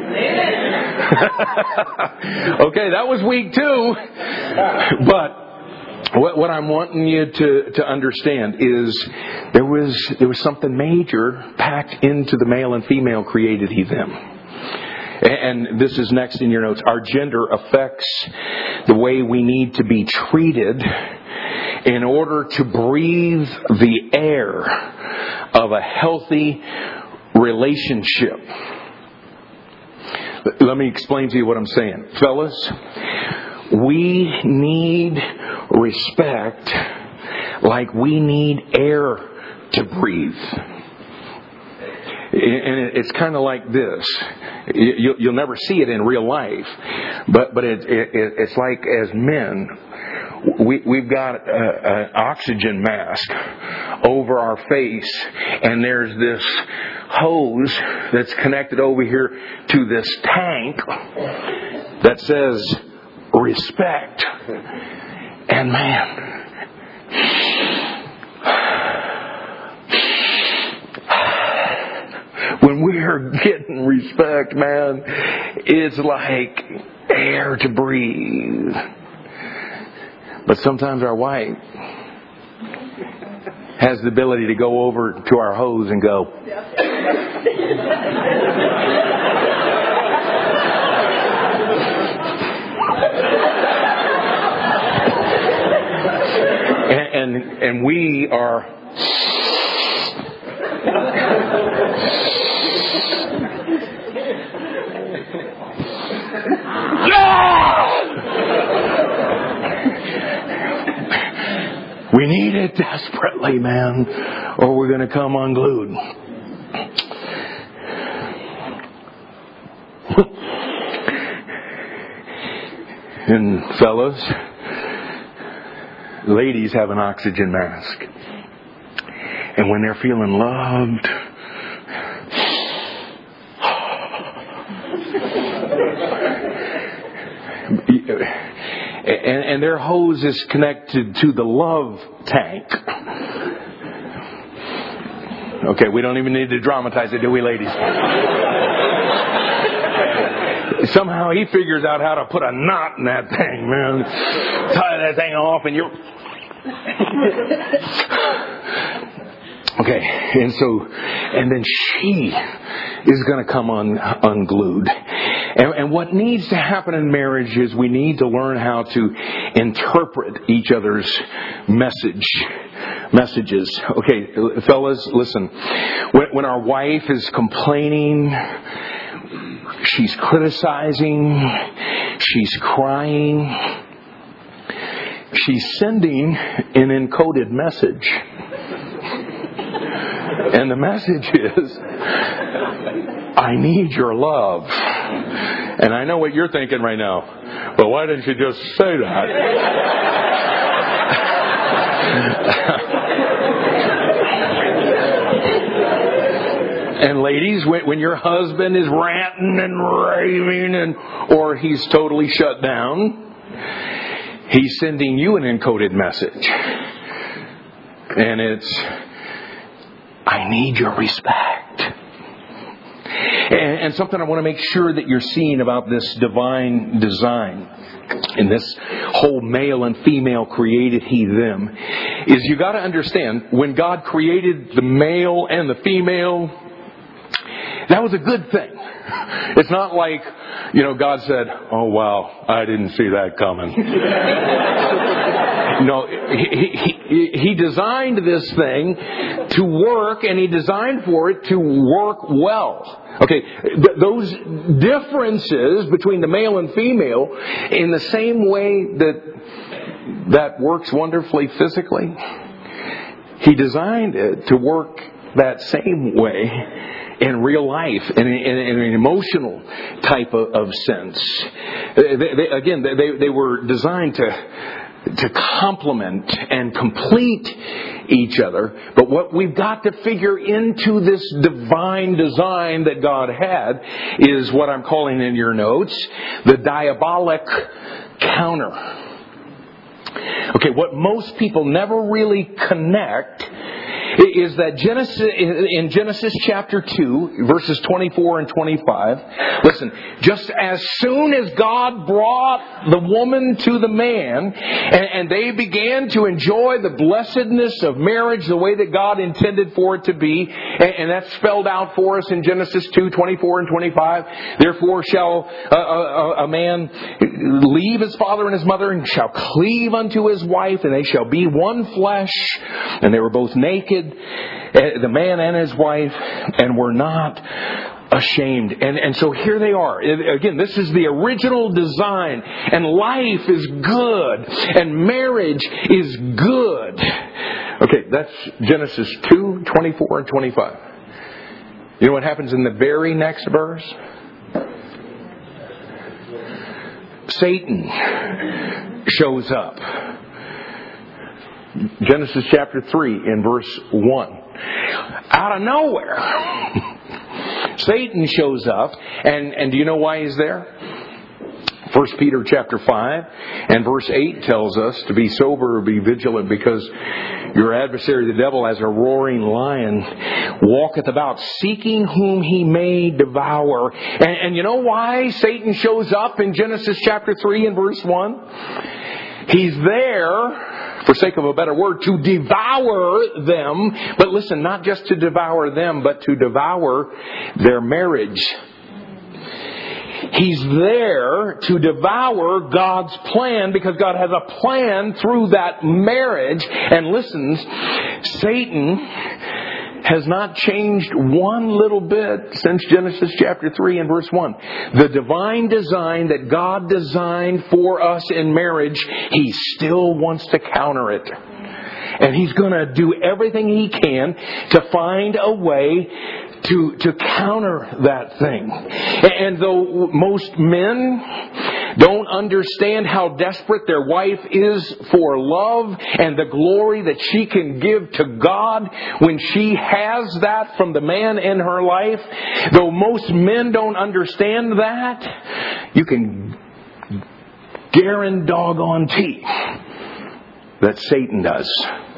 Okay, that was week two. But what, what I'm wanting you to, to understand is there was there was something major packed into the male and female created he them. And this is next in your notes. Our gender affects the way we need to be treated in order to breathe the air of a healthy relationship. Let me explain to you what I'm saying. Fellas, we need respect like we need air to breathe. And it's kind of like this. You'll never see it in real life, but but it, it, it's like as men, we, we've got an oxygen mask over our face, and there's this hose that's connected over here to this tank that says respect. And man, when we're getting respect, man, it's like air to breathe. But sometimes our wife has the ability to go over to our hose and go, and, and and we are we need it desperately, man, or we're going to come unglued. And fellas, ladies have an oxygen mask. And when they're feeling loved, and, and their hose is connected to the love tank. Okay, we don't even need to dramatize it, do we, ladies? Somehow he figures out how to put a knot in that thing, man. Tie that thing off and you're... Okay, and so, and then she is going to come un, unglued. And, and what needs to happen in marriage is we need to learn how to interpret each other's message, messages. Okay, fellas, listen. When, when our wife is complaining, she's criticizing, she's crying, she's sending an encoded message. And the message is, I need your love. And I know what you're thinking right now. But why didn't you just say that? And ladies, when, when your husband is ranting and raving, and or he's totally shut down, he's sending you an encoded message. And it's, I need your respect. And, and something I want to make sure that you're seeing about this divine design in this whole male and female created he them is you got to understand when God created the male and the female, that was a good thing. It's not like, you know, God said, oh wow, I didn't see that coming. No, he, he, he designed this thing to work, and He designed for it to work well. Okay, th- those differences between the male and female, in the same way that that works wonderfully physically, He designed it to work that same way in real life, in, in, in an emotional type of, of sense. They, they, again, they, they were designed to to complement and complete each other. But what we've got to figure into this divine design that God had is what I'm calling in your notes the diabolic counter. Okay, what most people never really connect is that Genesis, in Genesis chapter two, verses twenty-four and twenty-five, listen, just as soon as God brought the woman to the man, and, and they began to enjoy the blessedness of marriage the way that God intended for it to be, and, and that's spelled out for us in Genesis two, twenty-four and twenty-five, therefore shall a, a, a man leave his father and his mother, and shall cleave unto his wife, and they shall be one flesh, and they were both naked, the man and his wife, and were not ashamed. And, and so here they are. Again, this is the original design. And life is good. And marriage is good. Okay, that's Genesis two, twenty-four and twenty-five. You know what happens in the very next verse? Satan shows up. Genesis chapter three in verse one. Out of nowhere, Satan shows up. And, and do you know why he's there? First Peter chapter five and verse eight tells us to be sober, be vigilant, because your adversary the devil, as a roaring lion, walketh about seeking whom he may devour. And, and you know why Satan shows up in Genesis chapter three and verse one? He's there, for sake of a better word, to devour them. But listen, not just to devour them, but to devour their marriage. He's there to devour God's plan, because God has a plan through that marriage. And listen, Satan has not changed one little bit since Genesis chapter three and verse one. The divine design that God designed for us in marriage, He still wants to counter it. And He's going to do everything He can to find a way to, to counter that thing. And though most men don't understand how desperate their wife is for love and the glory that she can give to God when she has that from the man in her life, though most men don't understand that, you can guarantee doggone that Satan does.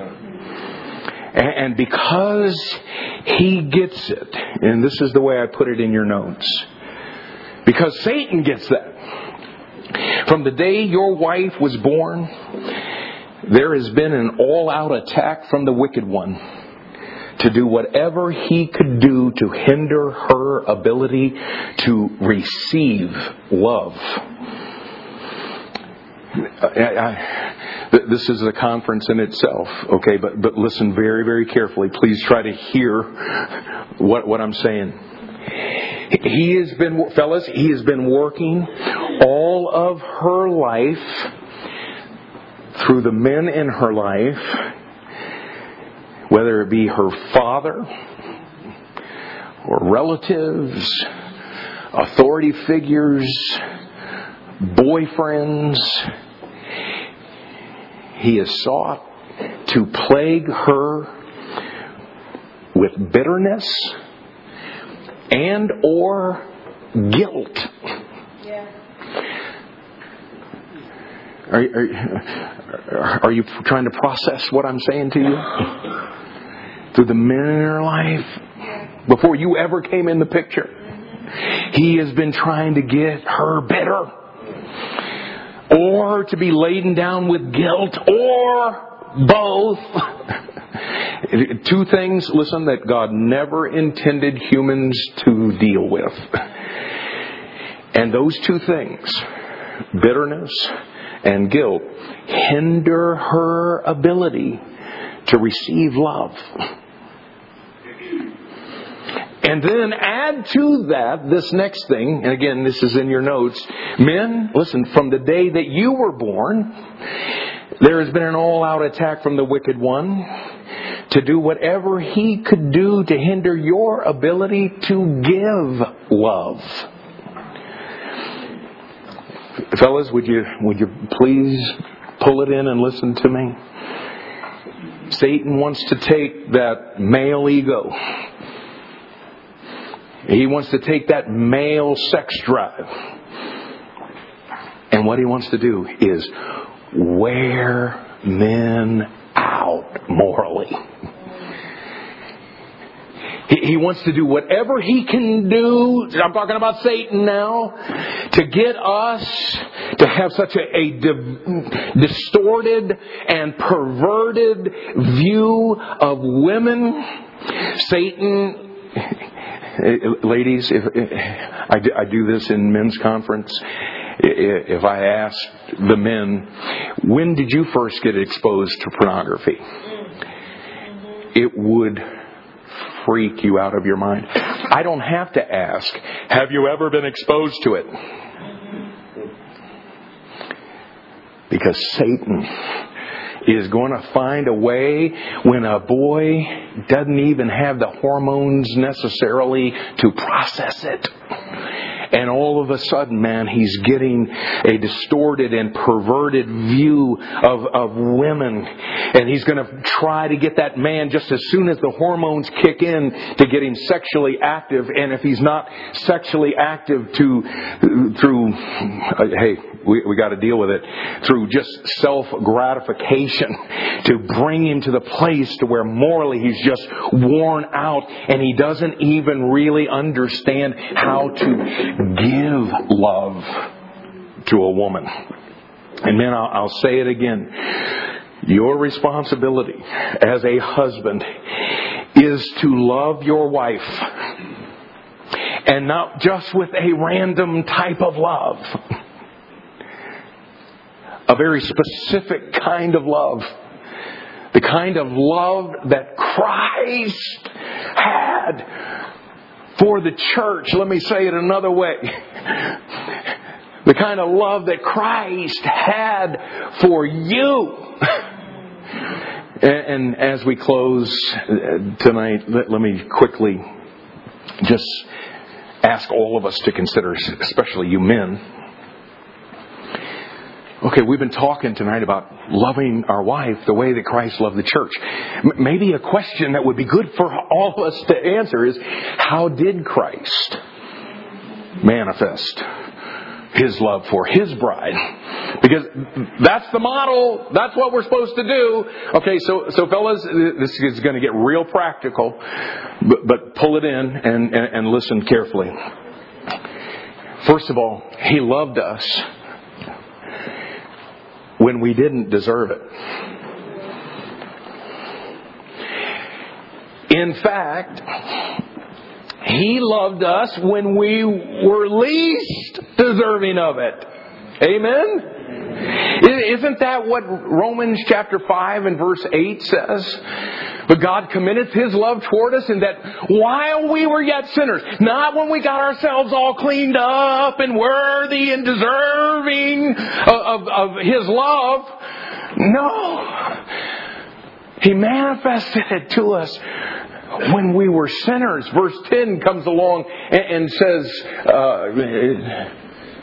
And because he gets it, and this is the way I put it in your notes, because Satan gets that. From the day your wife was born, there has been an all-out attack from the wicked one to do whatever he could do to hinder her ability to receive love. I, I, this is a conference in itself, okay? But but listen very, very carefully. Please try to hear what what I'm saying. He has been, fellas, he has been working all of her life through the men in her life, whether it be her father or relatives, authority figures, boyfriends. He has sought to plague her with bitterness and or guilt. Yeah. Are, are, are you trying to process what I'm saying to you? Through the men in her life, before you ever came in the picture, he has been trying to get her bitter, or to be laden down with guilt, or both. Two things, listen, that God never intended humans to deal with. And those two things, bitterness and guilt, hinder her ability to receive love. And then add to that this next thing, and again, this is in your notes. Men, listen, from the day that you were born, there has been an all-out attack from the wicked one to do whatever he could do to hinder your ability to give love. Fellas, would you would you please pull it in and listen to me. Satan wants to take that male ego. He wants to take that male sex drive. And what he wants to do is wear men out morally. He wants to do whatever he can do, I'm talking about Satan now, to get us to have such a, a di- distorted and perverted view of women. Satan, ladies, if, I, do, I do this in men's conference. If I asked the men, when did you first get exposed to pornography? It would freak you out of your mind. I don't have to ask, have you ever been exposed to it? Because Satan is going to find a way when a boy doesn't even have the hormones necessarily to process it. And all of a sudden, man, he's getting a distorted and perverted view of, of women. And he's going to try to get that man just as soon as the hormones kick in to get him sexually active. And if he's not sexually active to through, uh, hey, we, we got to deal with it, through just self-gratification, to bring him to the place to where morally he's just worn out and he doesn't even really understand how to give love to a woman. And man, I'll, I'll say it again. Your responsibility as a husband is to love your wife. And not just with a random type of love. A very specific kind of love. The kind of love that Christ had for the church. Let me say it another way. The kind of love that Christ had for you. And, and as we close tonight, let, let me quickly just ask all of us to consider, especially you men. Okay, we've been talking tonight about loving our wife the way that Christ loved the church. M- maybe a question that would be good for all of us to answer is, how did Christ manifest His love for His bride? Because that's the model. That's what we're supposed to do. Okay, so so fellas, this is going to get real practical, but, but pull it in and, and, and listen carefully. First of all, He loved us when we didn't deserve it. In fact, He loved us when we were least deserving of it. Amen? Isn't that what Romans chapter five and verse eight says? But God commendeth His love toward us in that while we were yet sinners, not when we got ourselves all cleaned up and worthy and deserving of, of, of His love. No. He manifested it to us when we were sinners. Verse ten comes along and, and says, uh,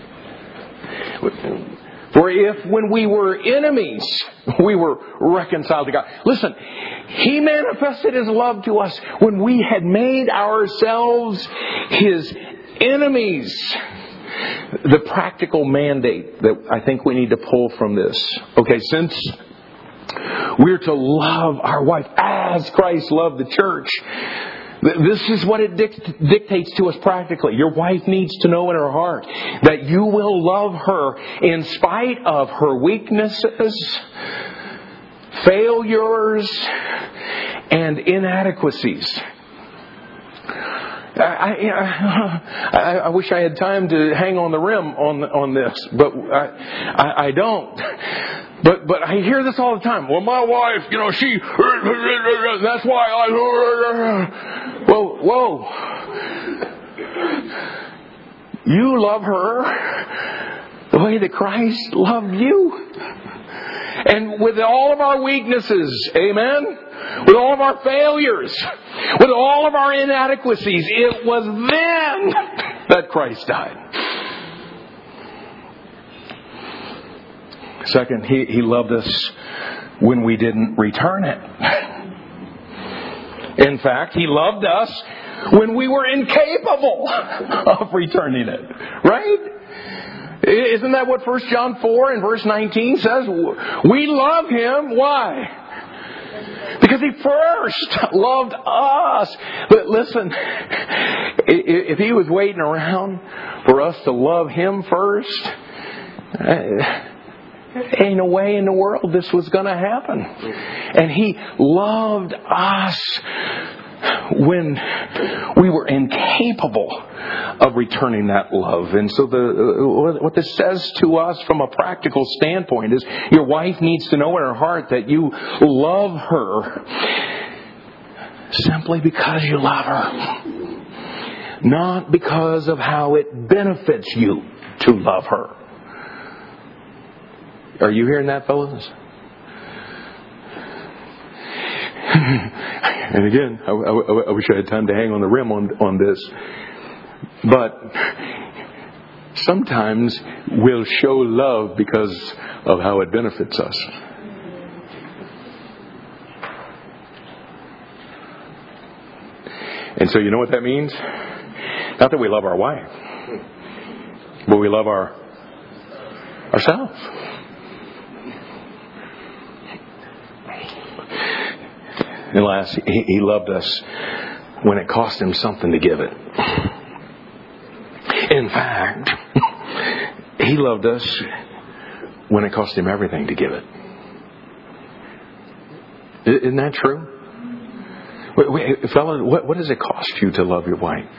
for if when we were enemies, we were reconciled to God. Listen, He manifested His love to us when we had made ourselves His enemies. The practical mandate that I think we need to pull from this. Okay, since we're to love our wife as Christ loved the church, this is what it dict- dictates to us practically. Your wife needs to know in her heart that you will love her in spite of her weaknesses, failures, and inadequacies. I, I, I, I wish I had time to hang on the rim on on this, but I, I, I don't. But but I hear this all the time. Well, my wife, you know, she, that's why I... Whoa, whoa. You love her the way that Christ loved you. And with all of our weaknesses, amen? With all of our failures, with all of our inadequacies, it was then that Christ died. Second, He, he loved us when we didn't return it. In fact, He loved us when we were incapable of returning it. Right? Isn't that what First John four and verse nineteen says? We love Him. Why? Because He first loved us. But listen, if He was waiting around for us to love Him first, ain't no way in the world this was going to happen. And He loved us when we were incapable of returning that love. And so the what this says to us from a practical standpoint is your wife needs to know in her heart that you love her simply because you love her, not because of how it benefits you to love her. Are you hearing that, fellas? And again, I, I, I wish I had time to hang on the rim on, on this. But sometimes we'll show love because of how it benefits us. And so you know what that means? Not that we love our wife, but we love our ourselves. And last, he, he loved us when it cost Him something to give it. In fact, He loved us when it cost Him everything to give it. Isn't that true? Wait, wait, fella, what, what does it cost you to love your wife?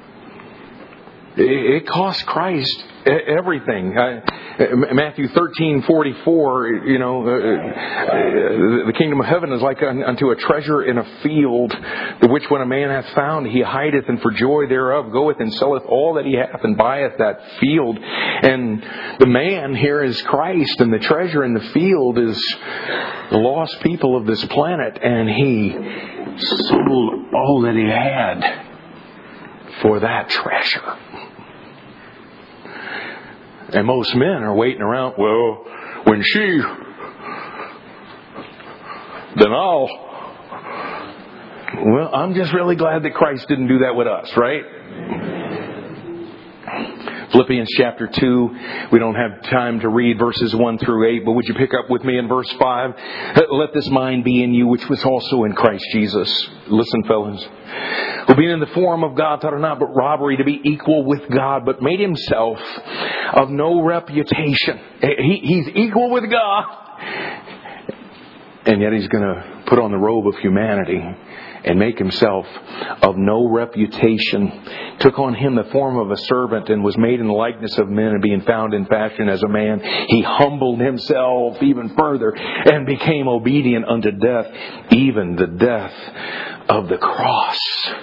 It, it cost Christ everything. I, Matthew thirteen forty-four, you know, uh, uh, the kingdom of heaven is like unto a treasure in a field, the which when a man hath found, he hideth, and for joy thereof goeth and selleth all that he hath and buyeth that field. And the man here is Christ, and the treasure in the field is the lost people of this planet, and He sold all that He had for that treasure. And most men are waiting around, well, when she, then I'll. Well, I'm just really glad that Christ didn't do that with us, right? Philippians chapter two, we don't have time to read verses one through eight, but would you pick up with me in verse five? Let this mind be in you, which was also in Christ Jesus. Listen, fellas. Who being in the form of God thought it not but robbery to be equal with God, but made Himself of no reputation. He, he's equal with God. And yet He's going to put on the robe of humanity and make Himself of no reputation. Took on Him the form of a servant and was made in the likeness of men, and being found in fashion as a man, He humbled Himself even further and became obedient unto death, even the death of the cross.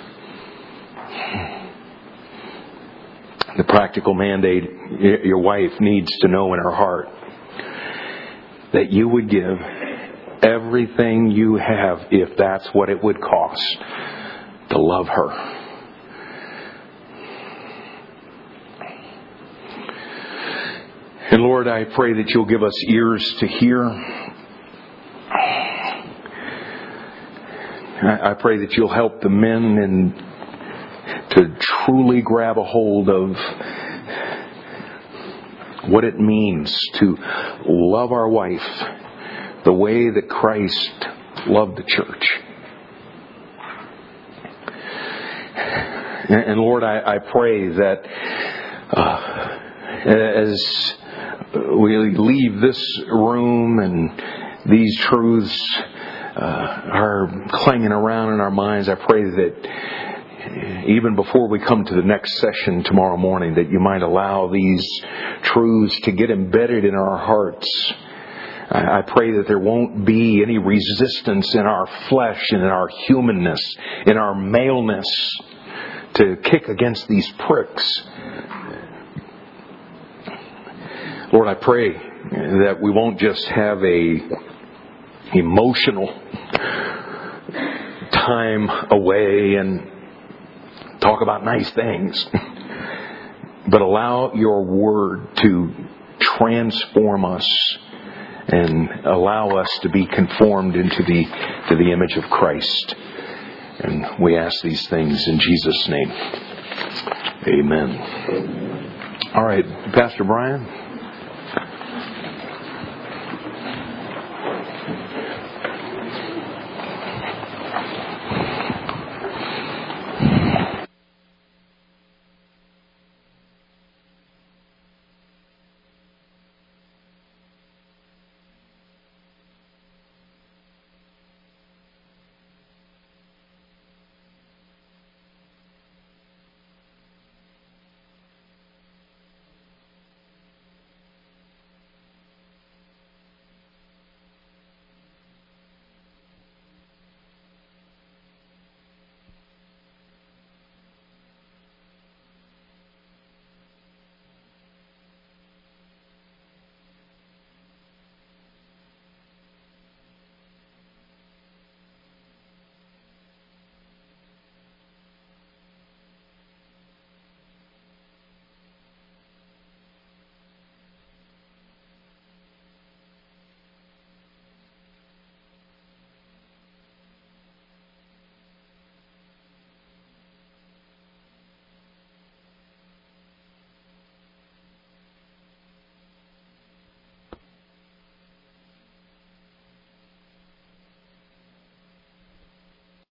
The practical mandate your wife needs to know in her heart that you would give everything you have if that's what it would cost to love her. And Lord, I pray that You'll give us ears to hear. I pray that You'll help the men and to truly grab a hold of what it means to love our wife the way that Christ loved the church. And Lord, I, I pray that uh, as we leave this room and these truths uh, are clanging around in our minds, I pray that even before we come to the next session tomorrow morning, that You might allow these truths to get embedded in our hearts. I pray that there won't be any resistance in our flesh and in our humanness, in our maleness, to kick against these pricks. Lord, I pray that we won't just have a emotional time away and talk about nice things, but allow Your Word to transform us and allow us to be conformed into the to the image of Christ. And we ask these things in Jesus' name. Amen. All right, Pastor Brian.